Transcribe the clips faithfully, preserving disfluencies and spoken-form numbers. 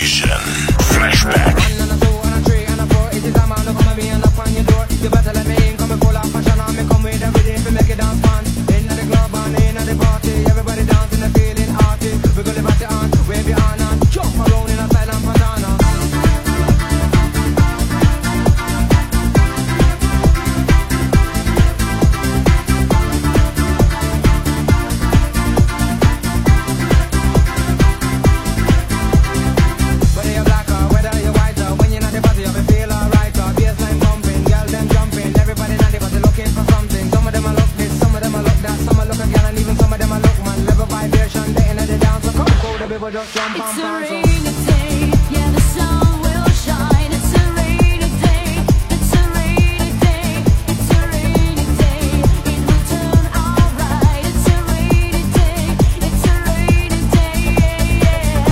Station. Flashback. You better let me in, come and pull out fashion on me, come with every day to make it dance fun. In the club and in the party, everybody dancing and feeling arty. We gonna live it on, wave your hand and jump around in a silent patana. Whether you're black or whether you're white, or when you're not the party, you feel alright. Or baseline bumping, girl them jumping, everybody not the party looking for something. Some of them are look this, some of them are look that, some are look again, and even some of them are look man. Level vibration, they in the dance, so come go, the people just jump and It's a bounce. rainy day, yeah the sun will shine. It's a rainy day, it's a rainy day, it's a rainy day. It will turn alright. It's a rainy day, it's a rainy day, yeah,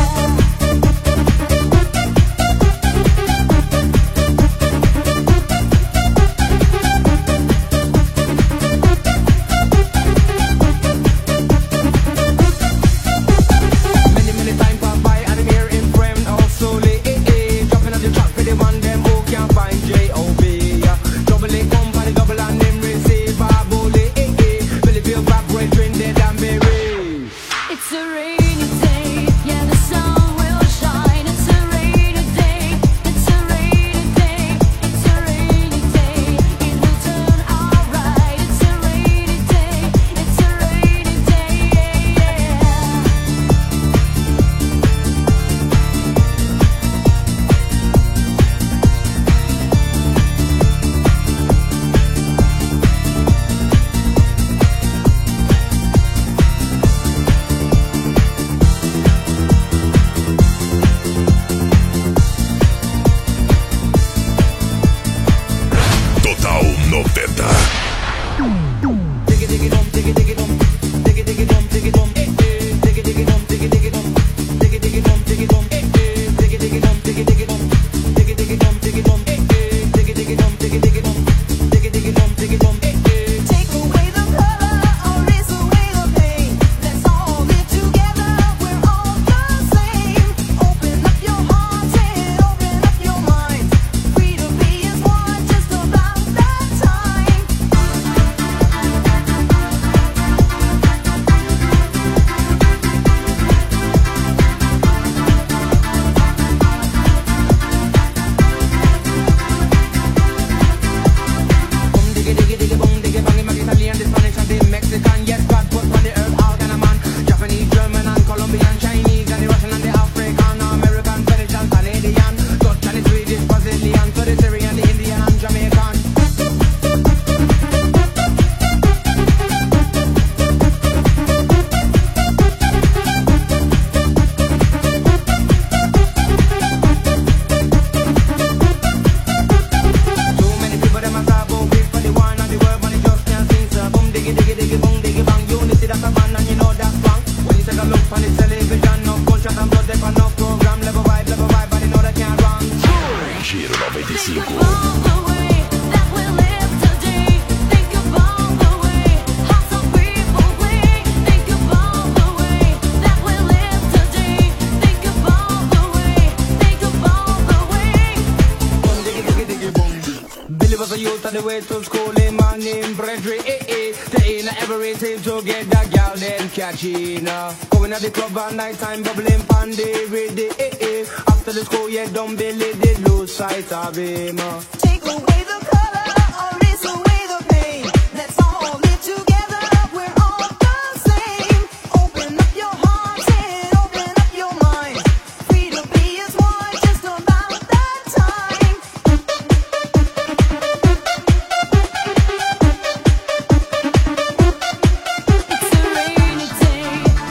Many, many time pass by and I'm here in frame all slowly, eh, eh. Jumping on the track for the one them who can't find J O B, yeah. Double A company, double and them receive a bully, eh, eh. Billy feel back when train dead and buried. It's a rainy day, yeah the sun will shine. It's a rainy day, it's a rainy day, it's a rainy day. It will turn alright. It's a rainy day, it's a rainy day, yeah, Total noventa. Diggy diggy dum, diggy diggy dum, diggy diggy dum, diggy dum, eh, eh. Diggy diggy dum, diggy diggy dum, diggy diggy dum, diggy dum, eh, eh. Diggy diggy dum, diggy diggy dum, diggy diggy dum, diggy dum, eh, eh. Diggy diggy dum, diggy diggy dum, diggy diggy dum, diggy dum, eh, eh. take away the color or erase away the pain. Let's all live together. We're all the same. Open up your heart and open up your mind. Free to be as one, just about that time. Boom diggy diggy diggy boom diggy bang, him Italian, the Spanish and the Mexican. Yes, God put on the earth all kind of man. Japanese, German and Colombian, Chinese and the Russian and the African, American, British and Canadian, Dutch and the Swedish, Brazilian, so the Syrian, the Indian and Jamaican. Too many people them a talk about big for the one and the world, but it just can't sing. So boom diggy diggy diggy boom diggy bang, unity that's a band and you know that's strong. When you take a look on the television, no gunshot and blood, they got no program, level vibe, level vibe, but you know they can't run. Giro Think noventa e cinco. about the way that we live today. Think about the way how some people play. Think about the way that we live today. Think about the way, think about the way. Boom diggy diggy diggy boom. Billy was a youth on the way to school, him man named Bredry, eh eh. They in every team to get that gal then catching her. Going at the club at night time, bubbling pandy with the eh eh. After the school, yeah, dumb Billy did lose sight of him. uh. Take away the color or erase away the pain. Let's all live together. We're all the same. Open up your heart and open up your mind. Free to be as one, just about that time. It's a rainy day.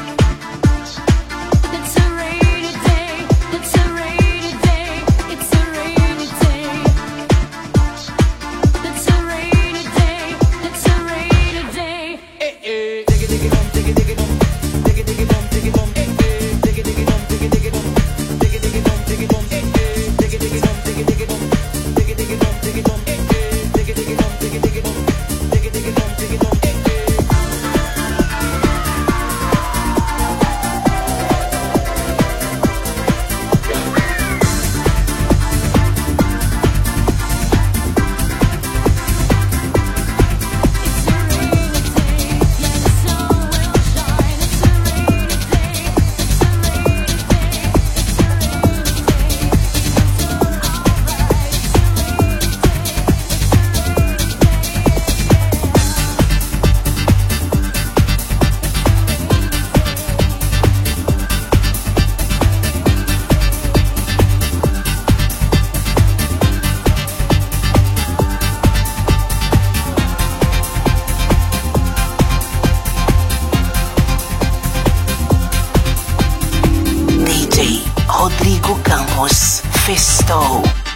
It's a rainy day. It's a rainy day. It's a rainy day. Rodrigo Campos, Festo.